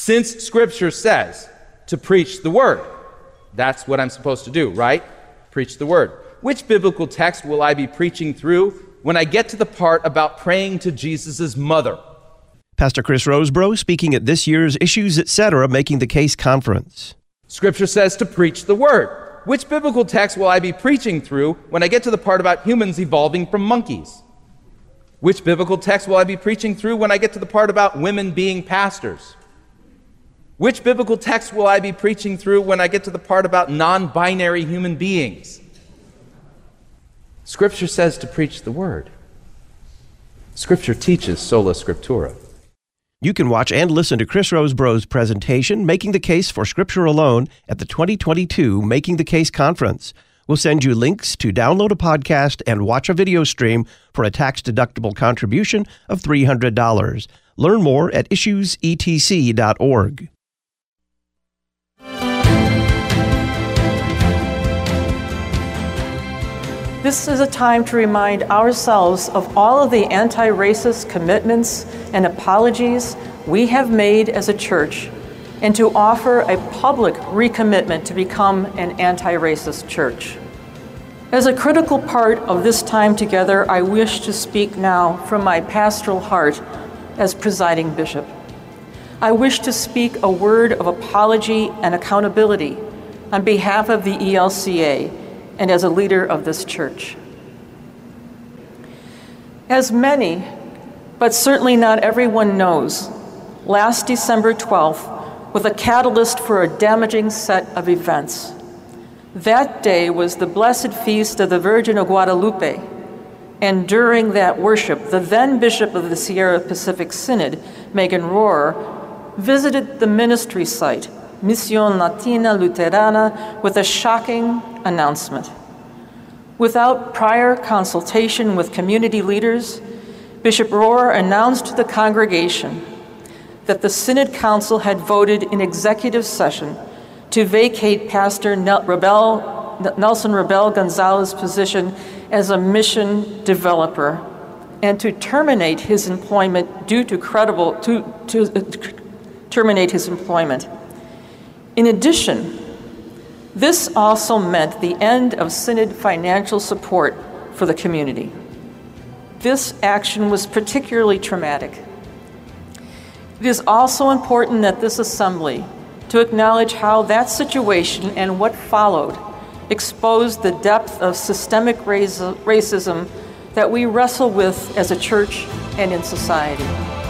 Since Scripture says to preach the Word, that's what I'm supposed to do, right? Preach the Word. Which biblical text will I be preaching through when I get to the part about praying to Jesus' mother? Pastor Chris Rosebrough speaking at this year's Issues Etc. Making the Case Conference. Scripture says to preach the Word. Which biblical text will I be preaching through when I get to the part about humans evolving from monkeys? Which biblical text will I be preaching through when I get to the part about women being pastors? Which biblical text will I be preaching through when I get to the part about non-binary human beings? Scripture says to preach the Word. Scripture teaches sola scriptura. You can watch and listen to Chris Rosebrough's presentation, Making the Case for Scripture Alone, at the 2022 Making the Case Conference. We'll send you links to download a podcast and watch a video stream for a tax-deductible contribution of $300. Learn more at issuesetc.org. This is a time to remind ourselves of all of the anti-racist commitments and apologies we have made as a church, and to offer a public recommitment to become an anti-racist church. As a critical part of this time together, I wish to speak now from my pastoral heart as presiding bishop. I wish to speak a word of apology and accountability on behalf of the ELCA and as a leader of this church. As many, but certainly not everyone knows, last December 12th was a catalyst for a damaging set of events. That day was the blessed feast of the Virgin of Guadalupe, and during that worship, the then Bishop of the Sierra Pacific Synod, Megan Rohrer, visited the ministry site, Misión Latina Luterana, with a shocking announcement. Without prior consultation with community leaders, Bishop Rohrer announced to the congregation that the Synod Council had voted in executive session to vacate Pastor Nelson Rebel Gonzalez's position as a mission developer and to terminate his employment terminate his employment. In addition, this also meant the end of Synod financial support for the community. This action was particularly traumatic. It is also important that this assembly to acknowledge how that situation and what followed exposed the depth of systemic racism that we wrestle with as a church and in society.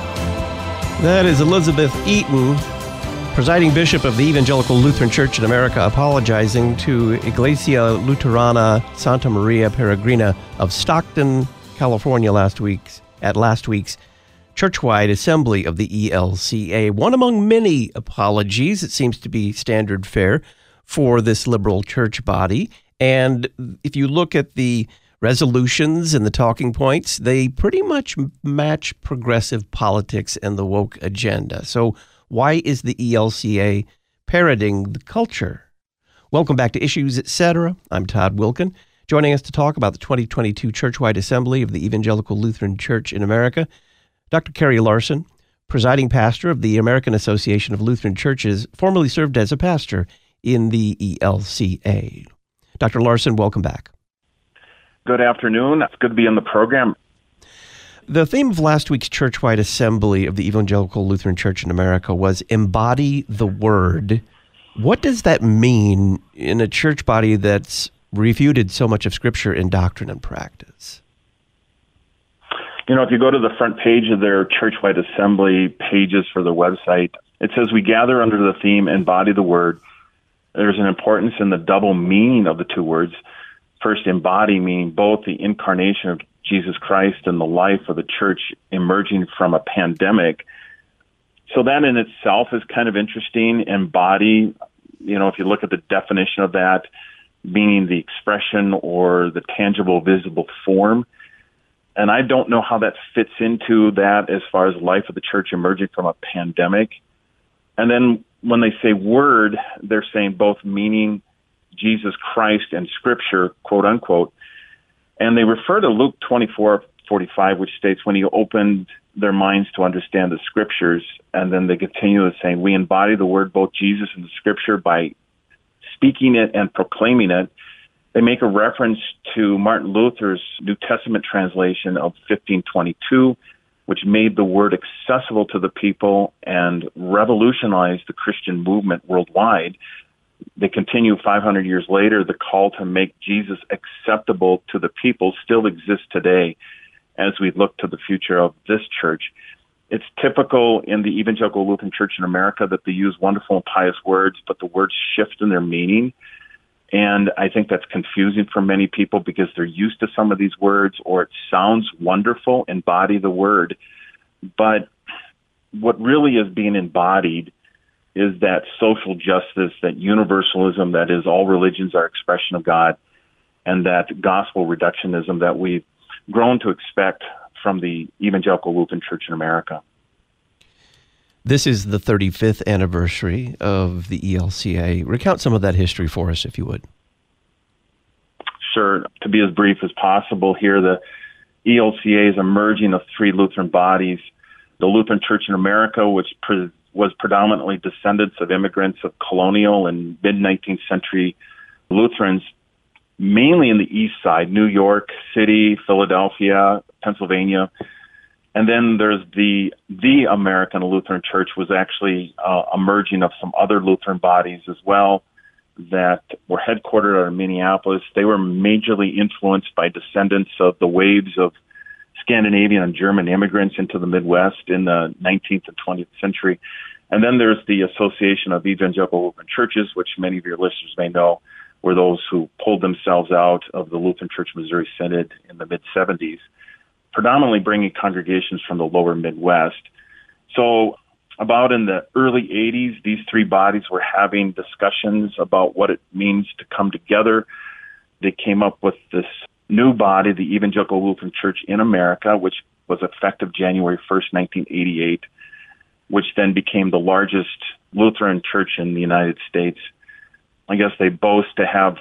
That is Elizabeth Eaton, presiding bishop of the Evangelical Lutheran Church in America, apologizing to Iglesia Luterana Santa Maria Peregrina of Stockton, California, at last week's churchwide assembly of the ELCA. One among many apologies, it seems to be standard fare for this liberal church body. And if you look at the resolutions and the talking points, they pretty much match progressive politics and the woke agenda. So why is the ELCA parroting the culture? Welcome back to Issues Etc. I'm Todd Wilkin. Joining us to talk about the 2022 Churchwide Assembly of the Evangelical Lutheran Church in America, Dr. Kerry Larson, presiding pastor of the American Association of Lutheran Churches, formerly served as a pastor in the ELCA. Dr. Larson, welcome back. Good afternoon. It's good to be on the program. The theme of last week's Churchwide Assembly of the Evangelical Lutheran Church in America was Embody the Word. What does that mean in a church body that's refuted so much of Scripture in doctrine and practice? You know, if you go to the front page of their Churchwide Assembly pages for their website, it says, we gather under the theme, Embody the Word. There's an importance in the double meaning of the two words. First, embody meaning both the incarnation of Jesus Christ and the life of the church emerging from a pandemic. So that in itself is kind of interesting. Embody, you know, if you look at the definition of that, meaning the expression or the tangible, visible form. And I don't know how that fits into that as far as life of the church emerging from a pandemic. And then when they say word, they're saying both meaning Jesus Christ and Scripture, quote unquote. And they refer to Luke 24, 45, which states, when he opened their minds to understand the scriptures, and then they continue with saying, we embody the word, both Jesus and the scripture, by speaking it and proclaiming it. They make a reference to Martin Luther's New Testament translation of 1522, which made the word accessible to the people and revolutionized the Christian movement worldwide. They continue 500 years later. The call to make Jesus acceptable to the people still exists today as we look to the future of this church. It's typical in the Evangelical Lutheran Church in America that they use wonderful and pious words, but the words shift in their meaning. And I think that's confusing for many people because they're used to some of these words, or it sounds wonderful, embody the word. But what really is being embodied is that social justice, that universalism, that is all religions are expression of God, and that gospel reductionism that we've grown to expect from the Evangelical Lutheran Church in America. This is the 35th anniversary of the ELCA. Recount some of that history for us, if you would. Sure. To be as brief as possible here, the ELCA is a merging of three Lutheran bodies. The Lutheran Church in America, which was predominantly descendants of immigrants of colonial and mid-19th century Lutherans, mainly in the east side, New York City, Philadelphia, Pennsylvania. And then there's the American Lutheran Church, was actually a merging of some other Lutheran bodies as well that were headquartered out of Minneapolis. They were majorly influenced by descendants of the waves of Scandinavian and German immigrants into the Midwest in the 19th and 20th century. And then there's the Association of Evangelical Lutheran Churches, which many of your listeners may know were those who pulled themselves out of the Lutheran Church Missouri Synod in the mid-'70s, predominantly bringing congregations from the lower Midwest. So about in the early 80s, these three bodies were having discussions about what it means to come together. They came up with this new body, the Evangelical Lutheran Church in America, which was effective January 1st, 1988, which then became the largest Lutheran church in the United States. I guess they boast to have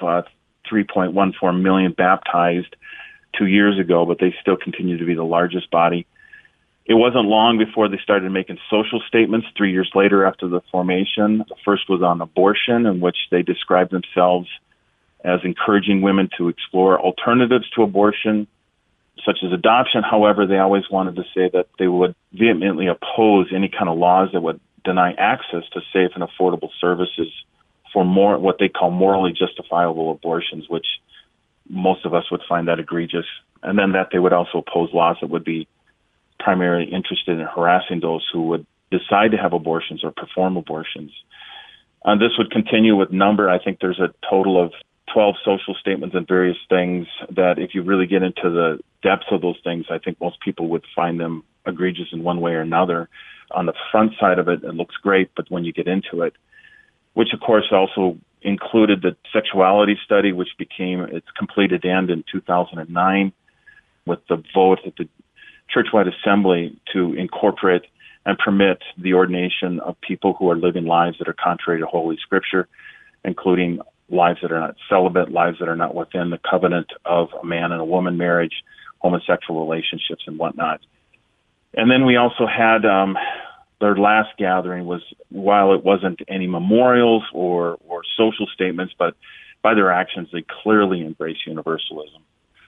3.14 million baptized 2 years ago, but they still continue to be the largest body. It wasn't long before they started making social statements 3 years later after the formation. The first was on abortion, in which they described themselves as encouraging women to explore alternatives to abortion, such as adoption. However, they always wanted to say that they would vehemently oppose any kind of laws that would deny access to safe and affordable services for more what they call morally justifiable abortions, which most of us would find that egregious. And then that they would also oppose laws that would be primarily interested in harassing those who would decide to have abortions or perform abortions. And this would continue with number. I think there's a total of 12 social statements and various things that if you really get into the depths of those things, I think most people would find them egregious in one way or another. On the front side of it, it looks great, but when you get into it, which of course also included the sexuality study, which became its completed end in 2009 with the vote at the Churchwide Assembly to incorporate and permit the ordination of people who are living lives that are contrary to Holy Scripture, including lives that are not celibate, lives that are not within the covenant of a man and a woman marriage, homosexual relationships and whatnot. And then we also had their last gathering was, while it wasn't any memorials or social statements, but by their actions, they clearly embrace universalism.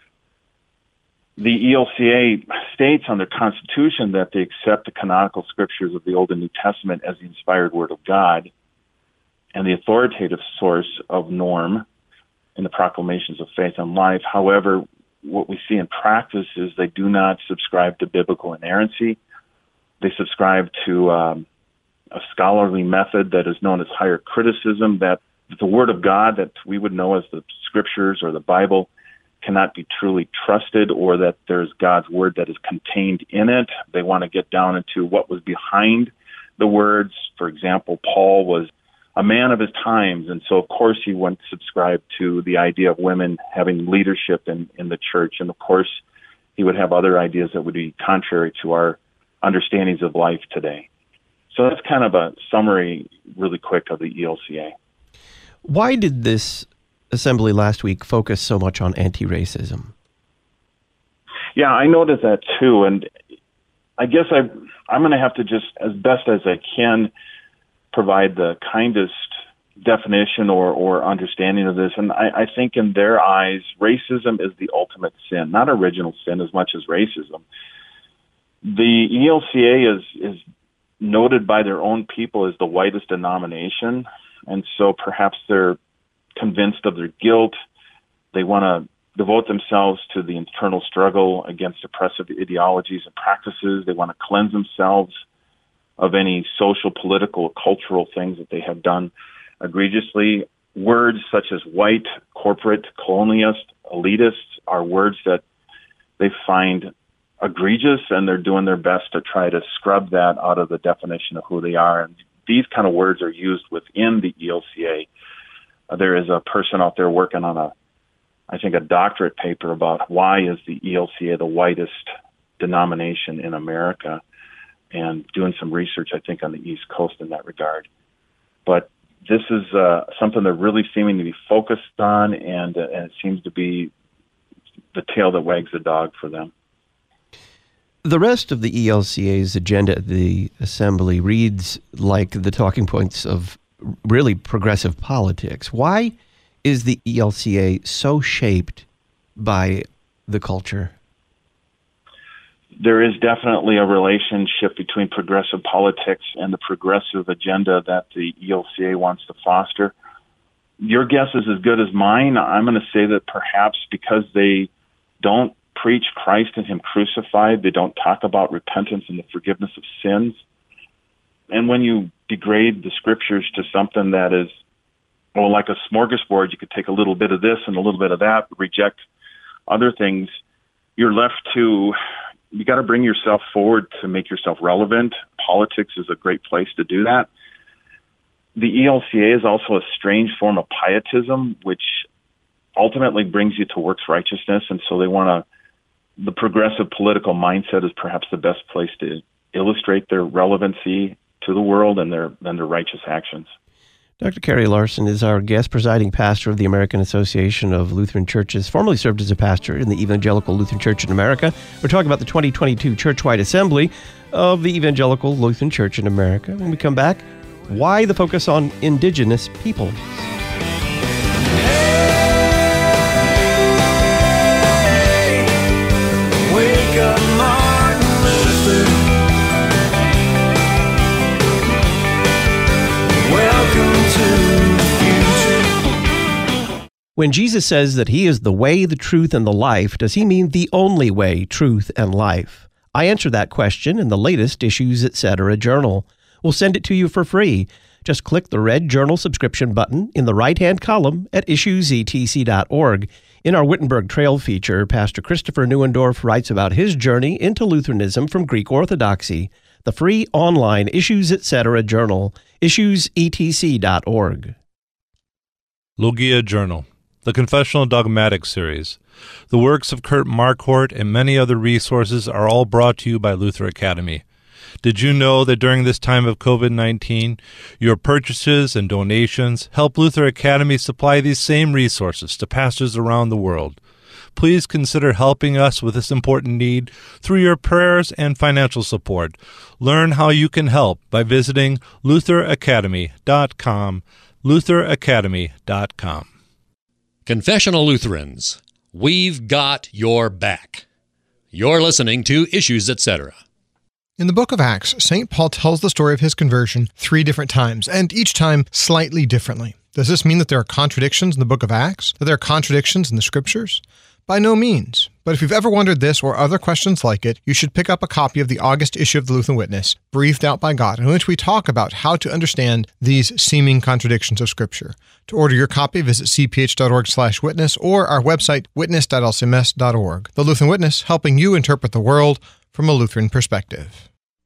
The ELCA states on their constitution that they accept the canonical scriptures of the Old and New Testament as the inspired word of God and the authoritative source of norm in the proclamations of faith and life. However, what we see in practice is they do not subscribe to biblical inerrancy. They subscribe to a scholarly method that is known as higher criticism, that the Word of God that we would know as the Scriptures or the Bible cannot be truly trusted, or that there's God's Word that is contained in it. They want to get down into what was behind the words. For example, Paul was a man of his times, and so of course he wouldn't subscribe to the idea of women having leadership in the church, and of course he would have other ideas that would be contrary to our understandings of life today. So that's kind of a summary really quick of the ELCA. Why did this assembly last week focus so much on anti-racism? Yeah, I noticed that too, and I guess I'm going to have to just, as best as I can, provide the kindest definition or understanding of this. And I think in their eyes, racism is the ultimate sin, not original sin as much as racism. The ELCA is noted by their own people as the whitest denomination, and so perhaps they're convinced of their guilt. They want to devote themselves to the internal struggle against oppressive ideologies and practices. They want to cleanse themselves of any social, political, cultural things that they have done egregiously. Words such as white, corporate, colonialist, elitist are words that they find egregious, and they're doing their best to try to scrub that out of the definition of who they are. And these kind of words are used within the ELCA. There is a person out there working on I think a doctorate paper about why is the ELCA the whitest denomination in America, and doing some research, I think, on the East Coast in that regard. But this is something they're really seeming to be focused on, and it seems to be the tail that wags the dog for them. The rest of the ELCA's agenda at the Assembly reads like the talking points of really progressive politics. Why is the ELCA so shaped by the culture? There is definitely a relationship between progressive politics and the progressive agenda that the ELCA wants to foster. Your guess is as good as mine. I'm going to say that perhaps because they don't preach Christ and Him crucified, they don't talk about repentance and the forgiveness of sins. And when you degrade the scriptures to something that is, well, like a smorgasbord, you could take a little bit of this and a little bit of that, reject other things, you're left to, you got to bring yourself forward to make yourself relevant. Politics is a great place to do that. The ELCA is also a strange form of pietism, which ultimately brings you to works righteousness. And so they want to, the progressive political mindset is perhaps the best place to illustrate their relevancy to the world and their righteous actions. Dr. Kerry Larson is our guest presiding pastor of the American Association of Lutheran Churches, formerly served as a pastor in the Evangelical Lutheran Church in America. We're talking about the 2022 Churchwide Assembly of the Evangelical Lutheran Church in America. When we come back, why the focus on indigenous people? When Jesus says that He is the way, the truth, and the life, does He mean the only way, truth, and life? I answer that question in the latest Issues Etc. journal. We'll send it to you for free. Just click the red journal subscription button in the right-hand column at issuesetc.org. In our Wittenberg Trail feature, Pastor Christopher Neuendorf writes about his journey into Lutheranism from Greek Orthodoxy. The free online Issues Etc. journal, issuesetc.org. Logia Journal, the Confessional Dogmatic Series. The works of Kurt Marquardt and many other resources are all brought to you by Luther Academy. Did you know that during this time of COVID-19, your purchases and donations help Luther Academy supply these same resources to pastors around the world? Please consider helping us with this important need through your prayers and financial support. Learn how you can help by visiting lutheracademy.com, lutheracademy.com. Confessional Lutherans, we've got your back. You're listening to Issues Etc. In the book of Acts, St. Paul tells the story of his conversion 3 different times, and each time slightly differently. Does this mean that there are contradictions in the book of Acts? That there are contradictions in the scriptures? By no means. But if you've ever wondered this or other questions like it, you should pick up a copy of the August issue of the Lutheran Witness, Breathed Out by God, in which we talk about how to understand these seeming contradictions of Scripture. To order your copy, visit cph.org/witness or our website, witness.lcms.org. The Lutheran Witness, helping you interpret the world from a Lutheran perspective.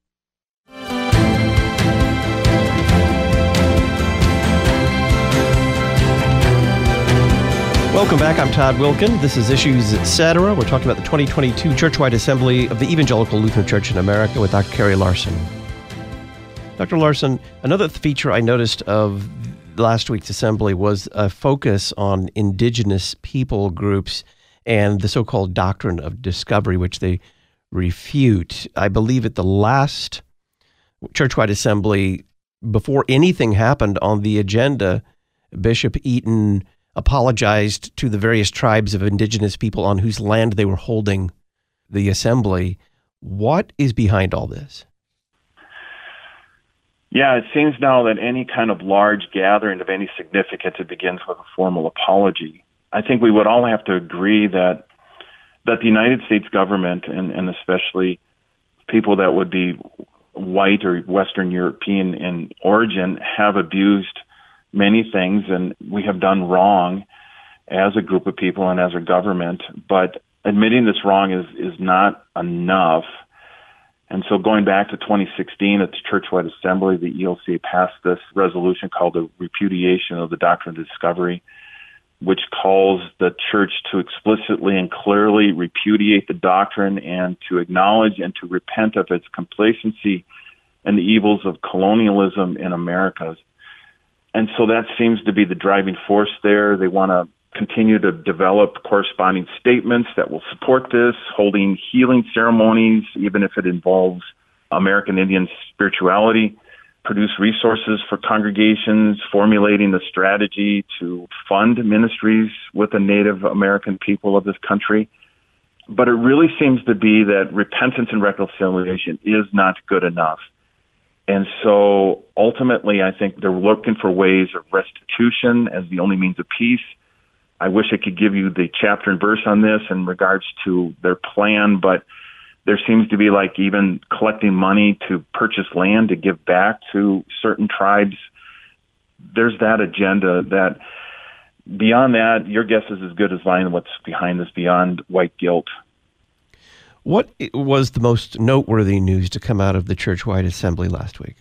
Welcome back. I'm Todd Wilkin. This is Issues Etc. We're talking about the 2022 Churchwide Assembly of the Evangelical Lutheran Church in America with Dr. Kerry Larson. Dr. Larson, another feature I noticed of last week's assembly was a focus on indigenous people groups. and the so-called doctrine of discovery, which they refute. I believe at the last churchwide assembly, before anything happened on the agenda, Bishop Eaton apologized to the various tribes of indigenous people on whose land they were holding the assembly. What is behind all this? Yeah, it seems now that any kind of large gathering of any significance, it begins with a formal apology. I think we would all have to agree that the United States government, and especially people that would be white or Western European in origin, have abused many things, and we have done wrong as a group of people and as a government. But admitting this wrong is not enough. And so going back to 2016 at the Churchwide Assembly, the ELCA passed this resolution called the Repudiation of the Doctrine of Discovery, which calls the church to explicitly and clearly repudiate the doctrine and to acknowledge and to repent of its complacency and the evils of colonialism in America. And so that seems to be the driving force there. They want to continue to develop corresponding statements that will support this, holding healing ceremonies, even if it involves American Indian spirituality, produce resources for congregations, formulating the strategy to fund ministries with the Native American people of this country. But it really seems to be that repentance and reconciliation is not good enough. And so ultimately, I think they're looking for ways of restitution as the only means of peace. I wish I could give you the chapter and verse on this in regards to their plan, but there seems to be like even collecting money to purchase land to give back to certain tribes. There's that agenda that beyond that, your guess is as good as mine what's behind this beyond white guilt. What was the most noteworthy news to come out of the Churchwide Assembly last week?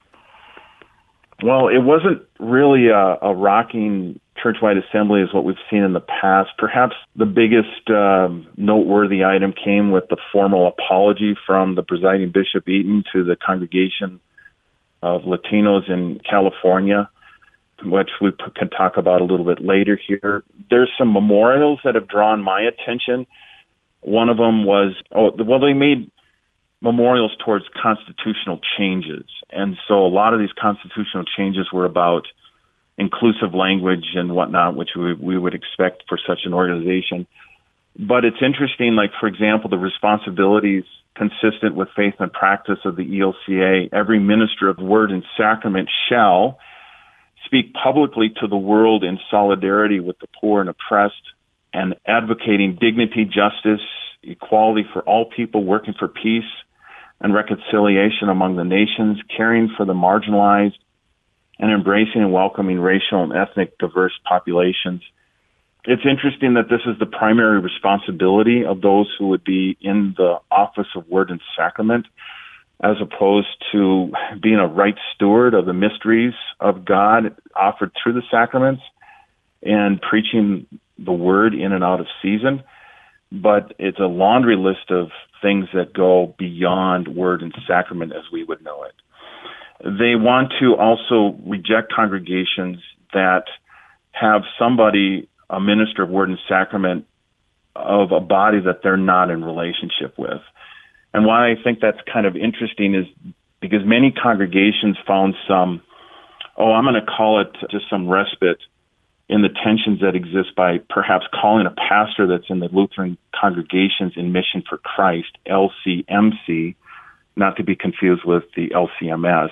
Well, it wasn't really a rocking Churchwide Assembly as what we've seen in the past. Perhaps the biggest noteworthy item came with the formal apology from the presiding Bishop Eaton to the congregation of Latinos in California, which we can talk about a little bit later here. There's some memorials that have drawn my attention. One of them was, they made memorials towards constitutional changes. And so a lot of these constitutional changes were about inclusive language and whatnot, which we would expect for such an organization. But it's interesting, like, for example, the responsibilities consistent with faith and practice of the ELCA. Every minister of word and sacrament shall speak publicly to the world in solidarity with the poor and oppressed, and advocating dignity, justice, equality for all people, working for peace and reconciliation among the nations, caring for the marginalized, and embracing and welcoming racial and ethnic diverse populations. It's interesting that this is the primary responsibility of those who would be in the office of word and sacrament, as opposed to being a right steward of the mysteries of God offered through the sacraments and preaching the word in and out of season. But it's a laundry list of things that go beyond word and sacrament as we would know it. They want to also reject congregations that have somebody, a minister of word and sacrament, of a body that they're not in relationship with. And why I think that's kind of interesting is because many congregations found some, I'm going to call it just some respite in the tensions that exist by perhaps calling a pastor that's in the Lutheran Congregations in Mission for Christ, LCMC, not to be confused with the LCMS.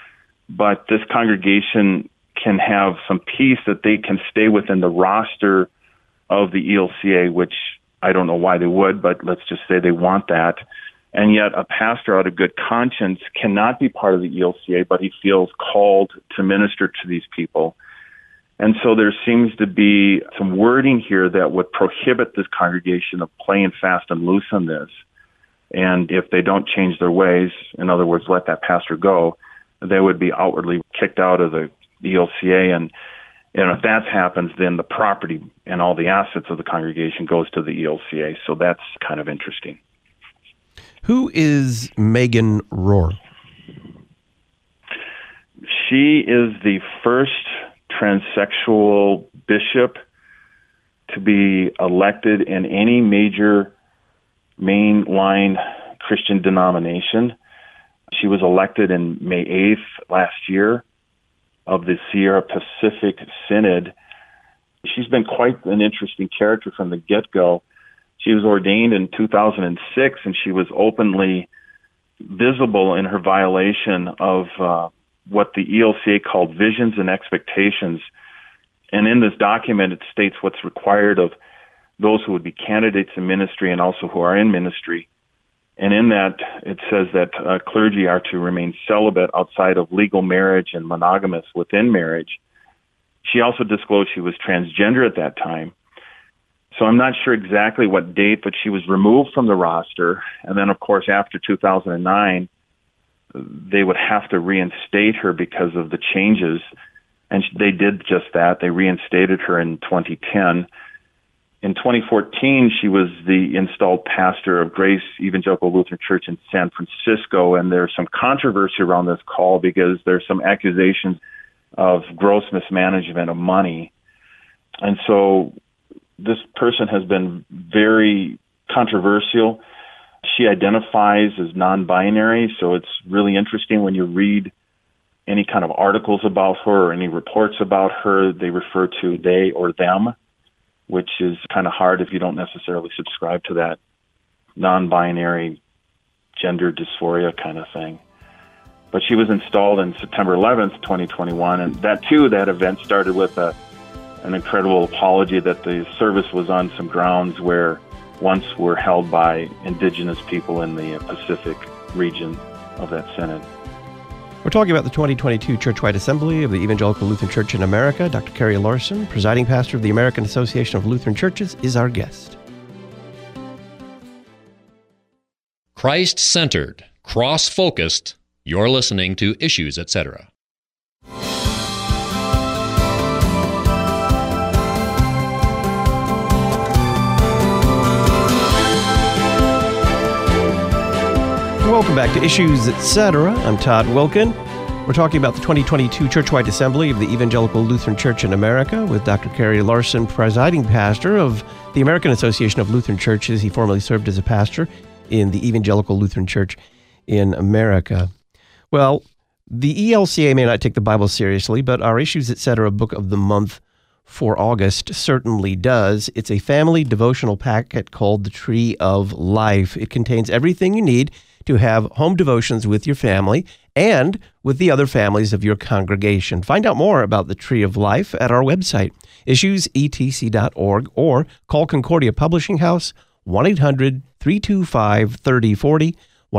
But this congregation can have some peace that they can stay within the roster of the ELCA, which I don't know why they would, but let's just say they want that. And yet a pastor out of good conscience cannot be part of the ELCA, but he feels called to minister to these people. And so there seems to be some wording here that would prohibit this congregation of playing fast and loose on this. And if they don't change their ways, in other words, let that pastor go, they would be outwardly kicked out of the ELCA. And if that happens, then the property and all the assets of the congregation goes to the ELCA. So that's kind of interesting. Who is Megan Rohr? She is the first transsexual bishop to be elected in any major mainline Christian denomination. She was elected in May 8th last year of the Sierra Pacific Synod. She's been quite an interesting character from the get-go. She was ordained in 2006, and she was openly visible in her violation of what the ELCA called visions and expectations. And in this document, it states what's required of those who would be candidates in ministry and also who are in ministry. And in that, it says that clergy are to remain celibate outside of legal marriage and monogamous within marriage. She also disclosed she was transgender at that time. So I'm not sure exactly what date, but she was removed from the roster. And then, of course, after 2009, they would have to reinstate her because of the changes. And they did just that. They reinstated her in 2010. In 2014, she was the installed pastor of Grace Evangelical Lutheran Church in San Francisco, and there's some controversy around this call because there's some accusations of gross mismanagement of money. And so this person has been very controversial. She identifies as non-binary, so it's really interesting when you read any kind of articles about her or any reports about her, they refer to they or them, which is kind of hard if you don't necessarily subscribe to that non-binary gender dysphoria kind of thing. But she was installed in September 11th, 2021, and that event started with an incredible apology that the service was on some grounds where once were held by indigenous people in the Pacific region of that synod. We're talking about the 2022 Churchwide Assembly of the Evangelical Lutheran Church in America. Dr. Kerry Larson, presiding pastor of the American Association of Lutheran Churches, is our guest. Christ-centered, cross-focused, you're listening to Issues, Etc. Welcome back to Issues, Etc. I'm Todd Wilkin. We're talking about the 2022 Churchwide Assembly of the Evangelical Lutheran Church in America with Dr. Kerry Larson, presiding pastor of the American Association of Lutheran Churches. He formerly served as a pastor in the Evangelical Lutheran Church in America. Well, the ELCA may not take the Bible seriously, but our Issues, Etc. book of the month for August certainly does. It's a family devotional packet called The Tree of Life. It contains everything you need to have home devotions with your family and with the other families of your congregation. Find out more about the Tree of Life at our website, issuesetc.org, or call Concordia Publishing House, 1-800-325-3040,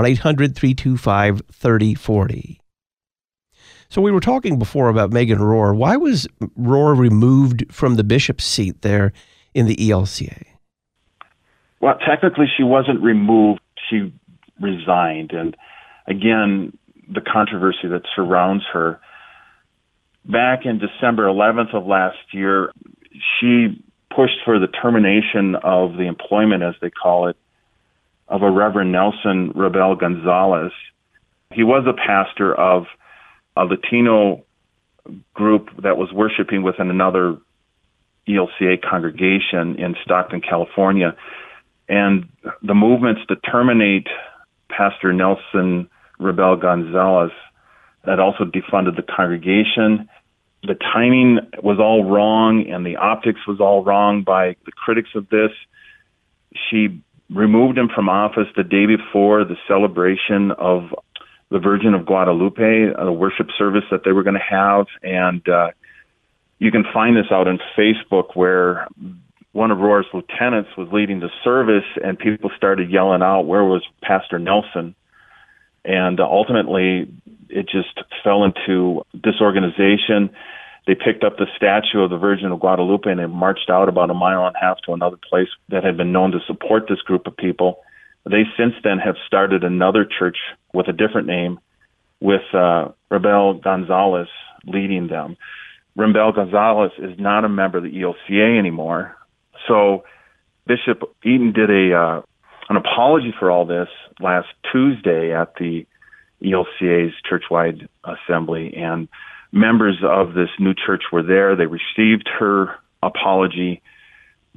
1-800-325-3040. So we were talking before about Megan Rohr. Why was Rohr removed from the bishop's seat there in the ELCA? Well, technically she wasn't removed. She resigned. And again, the controversy that surrounds her. Back in December 11th of last year, she pushed for the termination of the employment, as they call it, of a Reverend Nelson Rabel Gonzalez. He was a pastor of a Latino group that was worshiping within another ELCA congregation in Stockton, California. And the movements to terminate Pastor Nelson Rabel Gonzalez that also defunded the congregation. The timing was all wrong, and the optics was all wrong by the critics of this. She removed him from office the day before the celebration of the Virgin of Guadalupe, a worship service that they were going to have. And you can find this out on Facebook, where one of Rohr's lieutenants was leading the service, and people started yelling out, "Where was Pastor Nelson?" And ultimately, it just fell into disorganization. They picked up the statue of the Virgin of Guadalupe, and they marched out about a mile and a half to another place that had been known to support this group of people. They since then have started another church with a different name, with Rabel Gonzalez leading them. Rabel Gonzalez is not a member of the ELCA anymore. So Bishop Eaton did an apology for all this last Tuesday at the ELCA's churchwide assembly, and members of this new church were there. They received her apology.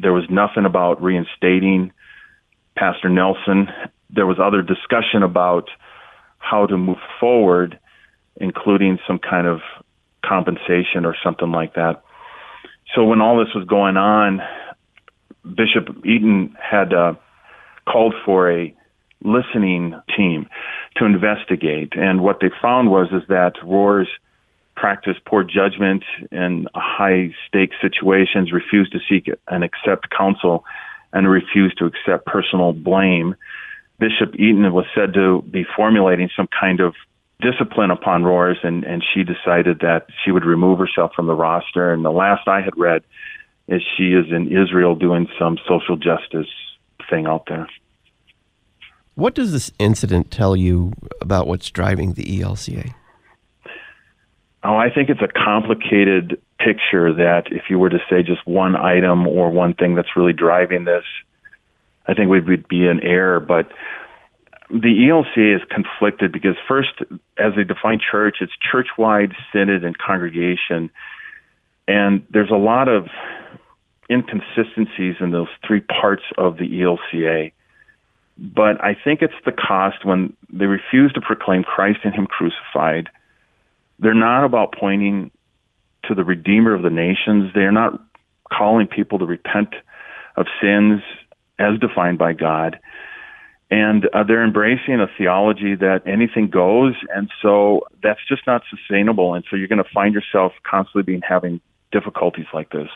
There was nothing about reinstating Pastor Nelson. There was other discussion about how to move forward, including some kind of compensation or something like that. So when all this was going on, Bishop Eaton had called for a listening team to investigate. And what they found was that Roars practiced poor judgment in high-stakes situations, refused to seek and accept counsel, and refused to accept personal blame. Bishop Eaton was said to be formulating some kind of discipline upon Roars, and she decided that she would remove herself from the roster. And the last I had read is she is in Israel doing some social justice thing out there. What does this incident tell you about what's driving the ELCA? Oh, I think it's a complicated picture that if you were to say just one item or one thing that's really driving this, I think we would be in error. But the ELCA is conflicted because first, as a defined church, it's church-wide, synod, and congregation. And there's a lot of inconsistencies in those three parts of the ELCA. But I think it's the cost when they refuse to proclaim Christ and Him crucified. They're not about pointing to the Redeemer of the nations. They're not calling people to repent of sins as defined by God. And they're embracing a theology that anything goes, and so that's just not sustainable. And so you're going to find yourself constantly having difficulties like this.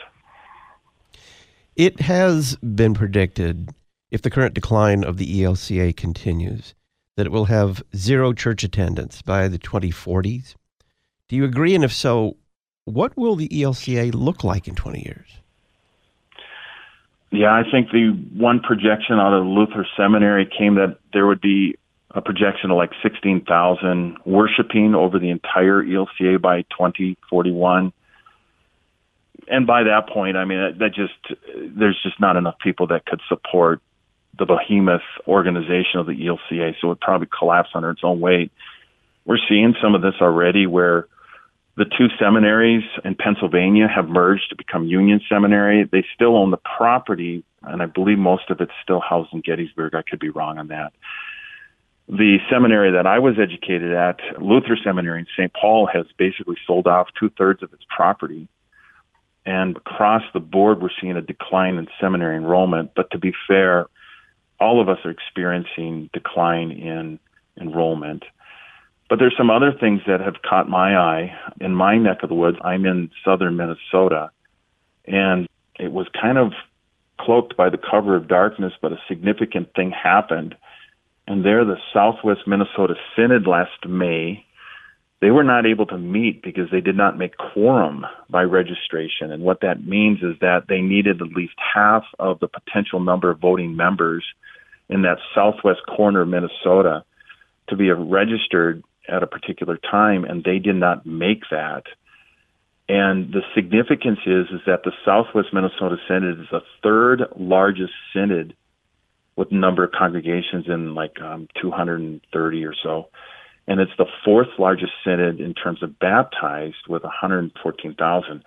It has been predicted, if the current decline of the ELCA continues, that it will have zero church attendance by the 2040s. Do you agree? And if so, what will the ELCA look like in 20 years? Yeah, I think the one projection out of Luther Seminary came that there would be a projection of like 16,000 worshiping over the entire ELCA by 2041. And by that point, I mean, there's just not enough people that could support the behemoth organization of the ELCA, so it would probably collapse under its own weight. We're seeing some of this already where the two seminaries in Pennsylvania have merged to become Union Seminary. They still own the property, and I believe most of it's still housed in Gettysburg. I could be wrong on that. The seminary that I was educated at, Luther Seminary in St. Paul, has basically sold off 2/3 of its property. And across the board, we're seeing a decline in seminary enrollment. But to be fair, all of us are experiencing decline in enrollment. But there's some other things that have caught my eye. In my neck of the woods, I'm in southern Minnesota, and it was kind of cloaked by the cover of darkness, but a significant thing happened. And there, the Southwest Minnesota Synod last May, they were not able to meet because they did not make quorum by registration. And what that means is that they needed at least half of the potential number of voting members in that southwest corner of Minnesota to be registered at a particular time, and they did not make that. And the significance is that the Southwest Minnesota Synod is the third largest synod with number of congregations in like 230 or so. And it's the fourth largest synod in terms of baptized with 114,000.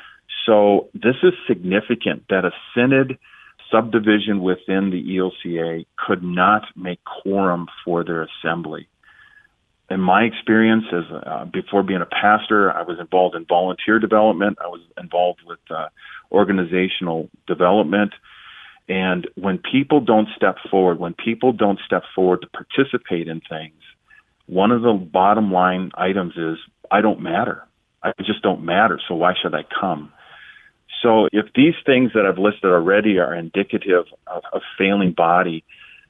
So this is significant that a synod subdivision within the ELCA could not make quorum for their assembly. In my experience, before being a pastor, I was involved in volunteer development. I was involved with organizational development. And when people don't step forward to participate in things, one of the bottom line items is, I don't matter. I just don't matter, so why should I come? So if these things that I've listed already are indicative of a failing body,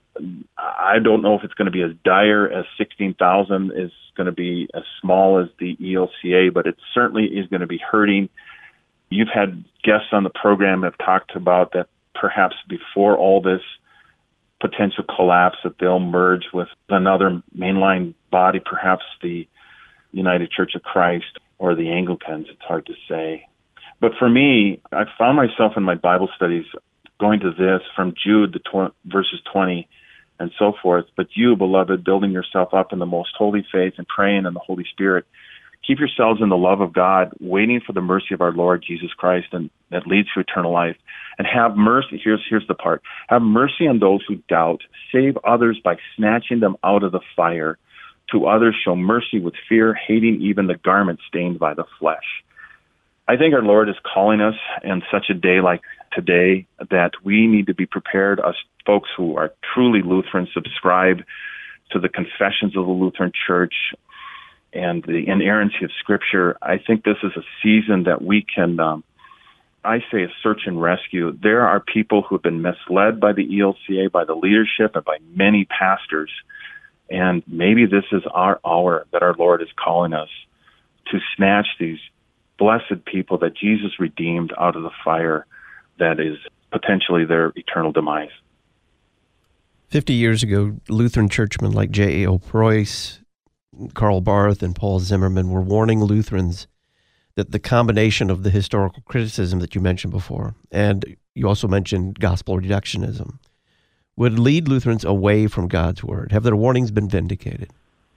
I don't know if it's going to be as dire as 16,000 is going to be as small as the ELCA, but it certainly is going to be hurting. You've had guests on the program that have talked about that perhaps before all this potential collapse that they'll merge with another mainline body, perhaps the United Church of Christ or the Anglicans. It's hard to say. But for me, I found myself in my Bible studies going to this from Jude, verses 20 and so forth. But you, beloved, building yourself up in the most holy faith and praying in the Holy Spirit, Keep yourselves in the love of God, waiting for the mercy of our Lord Jesus Christ, and that leads to eternal life. And have mercy. Here's the part. Have mercy on those who doubt. Save others by snatching them out of the fire. To others show mercy with fear, hating even the garment stained by the flesh. I think our Lord is calling us in such a day like today that we need to be prepared, us folks who are truly Lutheran, subscribe to the confessions of the Lutheran Church and the inerrancy of Scripture. I think this is a season that we can, I say, a search and rescue. There are people who have been misled by the ELCA, by the leadership, and by many pastors. And maybe this is our hour that our Lord is calling us to snatch these blessed people that Jesus redeemed out of the fire that is potentially their eternal demise. 50 years ago, Lutheran churchmen like J.A.O. Preuss, Karl Barth, and Paul Zimmerman were warning Lutherans that the combination of the historical criticism that you mentioned before, and you also mentioned gospel reductionism, would lead Lutherans away from God's word. Have their warnings been vindicated?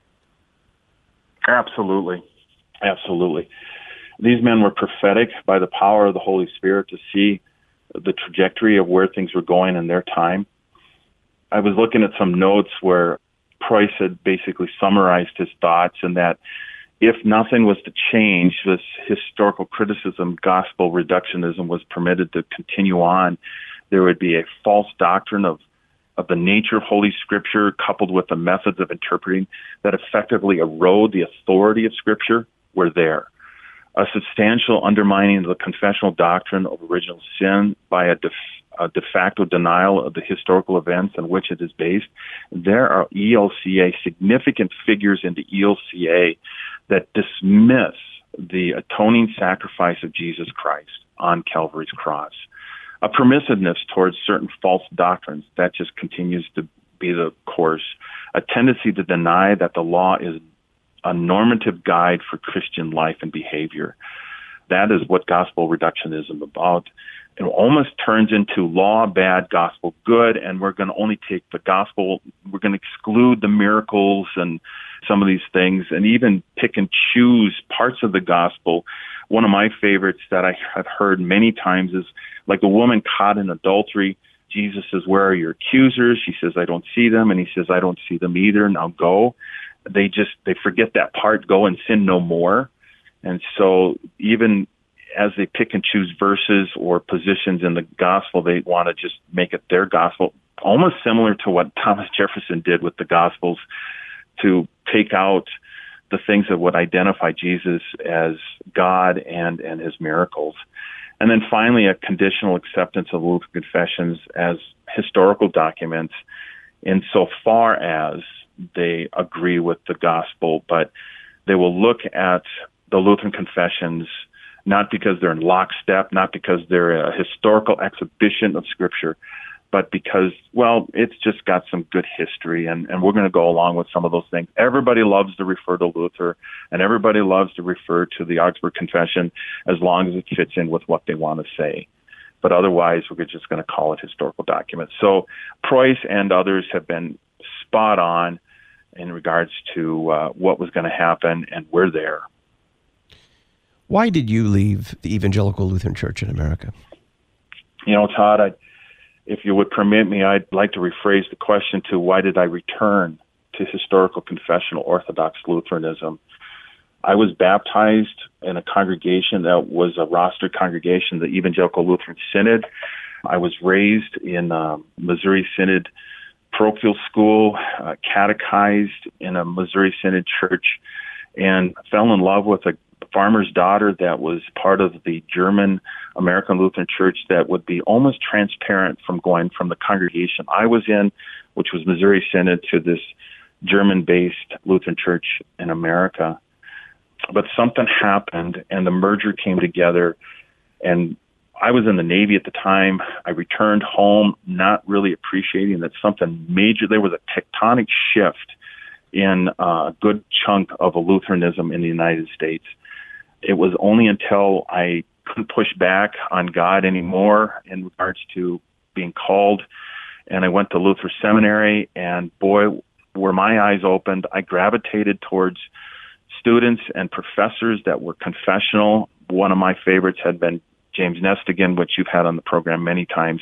Absolutely. Absolutely. These men were prophetic by the power of the Holy Spirit to see the trajectory of where things were going in their time. I was looking at some notes where Preuss had basically summarized his thoughts, and that if nothing was to change, this historical criticism, gospel reductionism, was permitted to continue on, there would be a false doctrine of the nature of Holy Scripture coupled with the methods of interpreting that effectively erode the authority of Scripture were there. A substantial undermining of the confessional doctrine of original sin by a de facto denial of the historical events on which it is based. There are ELCA, significant figures in the ELCA that dismiss the atoning sacrifice of Jesus Christ on Calvary's cross. A permissiveness towards certain false doctrines that just continues to be the course. A tendency to deny that the law is a normative guide for Christian life and behavior. That is what gospel reductionism is about. It almost turns into law bad, gospel good, and we're going to only take the gospel, we're going to exclude the miracles and some of these things, and even pick and choose parts of the gospel. One of my favorites that I have heard many times is like a woman caught in adultery. Jesus says, "Where are your accusers?" She says, "I don't see them." And he says, "I don't see them either. Now go." They forget that part, go and sin no more. And so even as they pick and choose verses or positions in the gospel, they want to just make it their gospel, almost similar to what Thomas Jefferson did with the gospels, to take out the things that would identify Jesus as God and his miracles. And then finally, a conditional acceptance of Lutheran confessions as historical documents insofar as they agree with the gospel, but they will look at the Lutheran confessions not because they're in lockstep, not because they're a historical exhibition of Scripture, but because, well, it's just got some good history, and we're going to go along with some of those things. Everybody loves to refer to Luther, and everybody loves to refer to the Augsburg Confession as long as it fits in with what they want to say. But otherwise, we're just going to call it historical documents. So Preuss and others have been spot on in regards to what was going to happen, and we're there. Why did you leave the Evangelical Lutheran Church in America? You know, Todd, if you would permit me, I'd like to rephrase the question to why did I return to historical confessional Orthodox Lutheranism? I was baptized in a congregation that was a rostered congregation, the Evangelical Lutheran Synod. I was raised in Missouri Synod parochial school, catechized in a Missouri Synod church, and fell in love with a farmer's daughter that was part of the German American Lutheran Church that would be almost transparent from going from the congregation I was in, which was Missouri Synod, to this German-based Lutheran Church in America. But something happened, and the merger came together, and I was in the Navy at the time. I returned home not really appreciating that something major, there was a tectonic shift in a good chunk of Lutheranism in the United States. It was only until I couldn't push back on God anymore in regards to being called, and I went to Luther Seminary, and boy, were my eyes opened. I gravitated towards students and professors that were confessional. One of my favorites had been James Nestigan, which you've had on the program many times.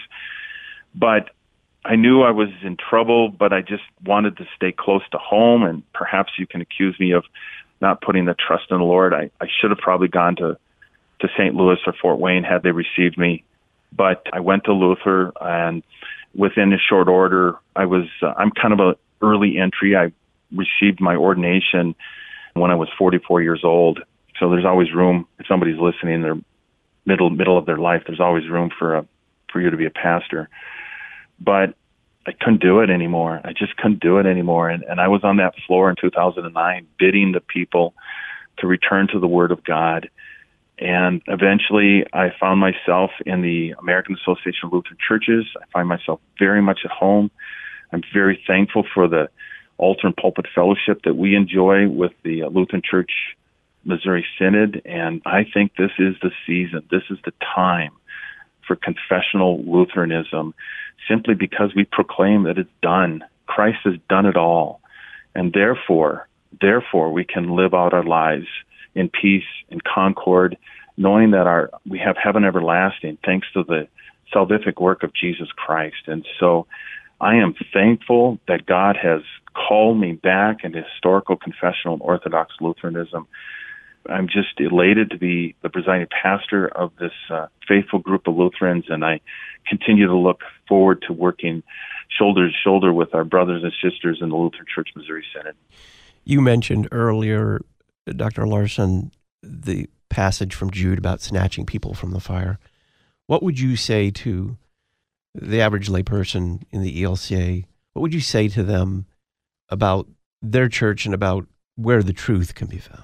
But I knew I was in trouble, but I just wanted to stay close to home, and perhaps you can accuse me of not putting the trust in the Lord. I should have probably gone to St. Louis or Fort Wayne had they received me. But I went to Luther, and within a short order, I'm kind of an early entry. I received my ordination when I was 44 years old. So there's always room, if somebody's listening in their middle of their life, there's always room for you to be a pastor. But I couldn't do it anymore. I just couldn't do it anymore. And I was on that floor in 2009 bidding the people to return to the Word of God. And eventually I found myself in the American Association of Lutheran Churches. I find myself very much at home. I'm very thankful for the altar and pulpit fellowship that we enjoy with the Lutheran Church Missouri Synod. And I think this is the season. This is the time for confessional Lutheranism, simply because we proclaim that it's done. Christ has done it all. And therefore, we can live out our lives in peace, in concord, knowing that we have heaven everlasting thanks to the salvific work of Jesus Christ. And so I am thankful that God has called me back into historical confessional and Orthodox Lutheranism. I'm just elated to be the presiding pastor of this faithful group of Lutherans, and I continue to look forward to working shoulder to shoulder with our brothers and sisters in the Lutheran Church Missouri Synod. You mentioned earlier, Dr. Larson, the passage from Jude about snatching people from the fire. What would you say to the average layperson in the ELCA? What would you say to them about their church and about where the truth can be found?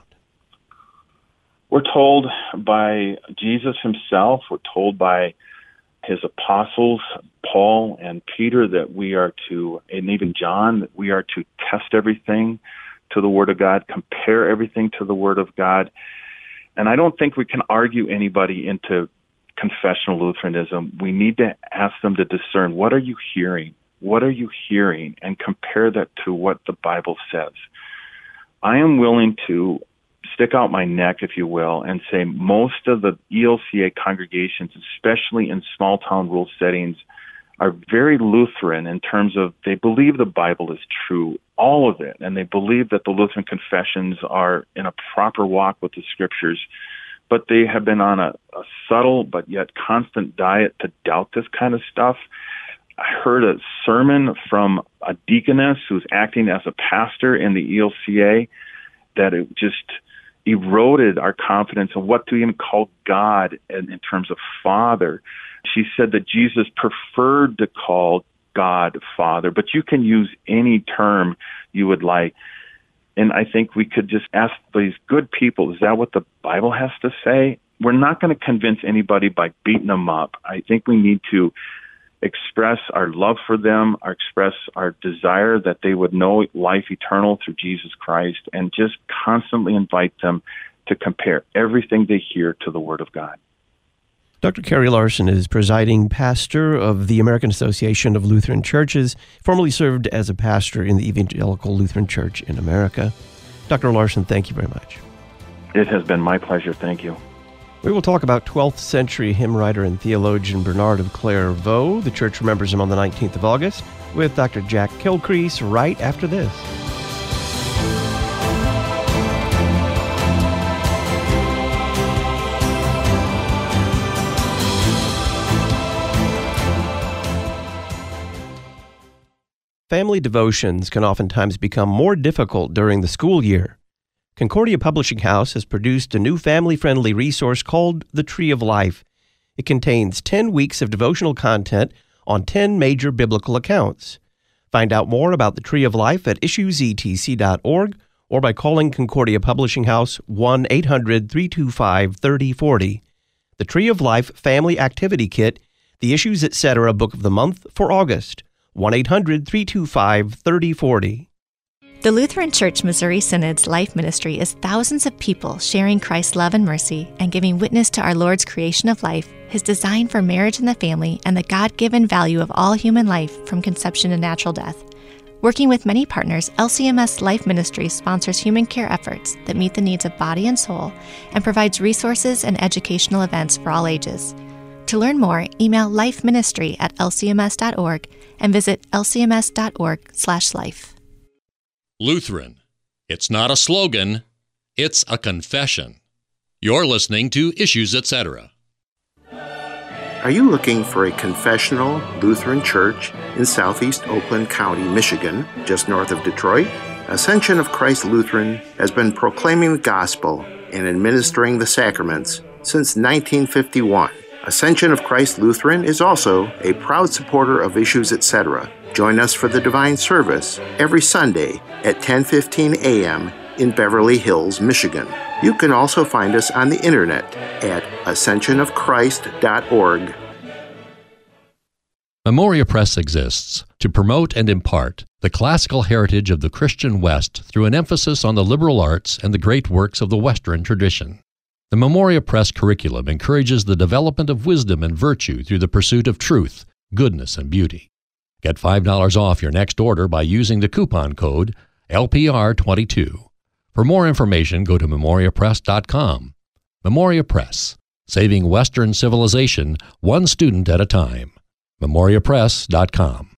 We're told by Jesus himself, we're told by his apostles, Paul and Peter, that we are to, and even John, that we are to test everything to the Word of God, compare everything to the Word of God. And I don't think we can argue anybody into confessional Lutheranism. We need to ask them to discern, what are you hearing? What are you hearing? And compare that to what the Bible says. I am willing to stick out my neck, if you will, and say most of the ELCA congregations, especially in small town rural settings, are very Lutheran in terms of they believe the Bible is true, all of it, and they believe that the Lutheran confessions are in a proper walk with the Scriptures, but they have been on a subtle but yet constant diet to doubt this kind of stuff. I heard a sermon from a deaconess who's acting as a pastor in the ELCA that it just eroded our confidence in what to even call God in terms of Father. She said that Jesus preferred to call God Father, but you can use any term you would like. And I think we could just ask these good people, is that what the Bible has to say? We're not going to convince anybody by beating them up. I think we need to express our love for them, or express our desire that they would know life eternal through Jesus Christ, and just constantly invite them to compare everything they hear to the Word of God. Dr. Kerry Larson is presiding pastor of the American Association of Lutheran Churches, formerly served as a pastor in the Evangelical Lutheran Church in America. Dr. Larson, thank you very much. It has been my pleasure. Thank you. We will talk about 12th century hymn writer and theologian Bernard of Clairvaux. The church remembers him on the 19th of August with Dr. Jack Kilcrease right after this. Family devotions can oftentimes become more difficult during the school year. Concordia Publishing House has produced a new family-friendly resource called The Tree of Life. It contains 10 weeks of devotional content on 10 major biblical accounts. Find out more about The Tree of Life at issuesetc.org or by calling Concordia Publishing House 1-800-325-3040. The Tree of Life Family Activity Kit, the Issues Etc. Book of the Month for August, 1-800-325-3040. The Lutheran Church Missouri Synod's life ministry is thousands of people sharing Christ's love and mercy and giving witness to our Lord's creation of life, His design for marriage and the family, and the God-given value of all human life from conception to natural death. Working with many partners, LCMS Life Ministry sponsors human care efforts that meet the needs of body and soul and provides resources and educational events for all ages. To learn more, email lifeministry@lcms.org and visit lcms.org/life. Lutheran. It's not a slogan, it's a confession. You're listening to Issues, Etc. Are you looking for a confessional Lutheran church in southeast Oakland County, Michigan, just north of Detroit? Ascension of Christ Lutheran has been proclaiming the gospel and administering the sacraments since 1951. Ascension of Christ Lutheran is also a proud supporter of Issues, Etc. Join us for the Divine Service every Sunday at 10:15 a.m. in Beverly Hills, Michigan. You can also find us on the internet at ascensionofchrist.org. Memoria Press exists to promote and impart the classical heritage of the Christian West through an emphasis on the liberal arts and the great works of the Western tradition. The Memoria Press curriculum encourages the development of wisdom and virtue through the pursuit of truth, goodness, and beauty. Get $5 off your next order by using the coupon code LPR22. For more information, go to memoriapress.com. Memoria Press, saving Western civilization one student at a time. memoriapress.com.